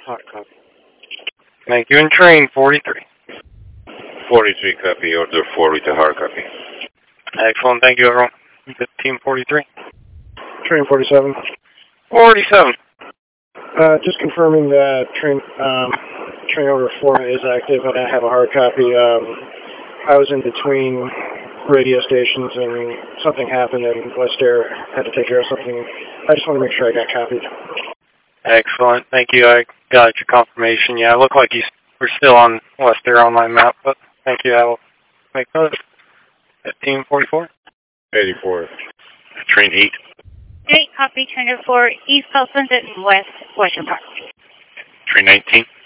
Hard copy. Thank you. And train 43. 43 copy, order 4 with a hard copy. Excellent. Thank you, everyone. Team 43. Train 47. 47. Just confirming that train order 4 is active and I have a hard copy. I was in between radio stations and something happened and West Air had to take care of something. I just want to make sure I got copied. Excellent. Thank you. I got your confirmation. Yeah, it looked like you were still on West Air on my map, but thank you. I will make note. At Team 44. 84. Train 8. 8, copy, train 4, East South Sunset, West Washington Park. Train 19.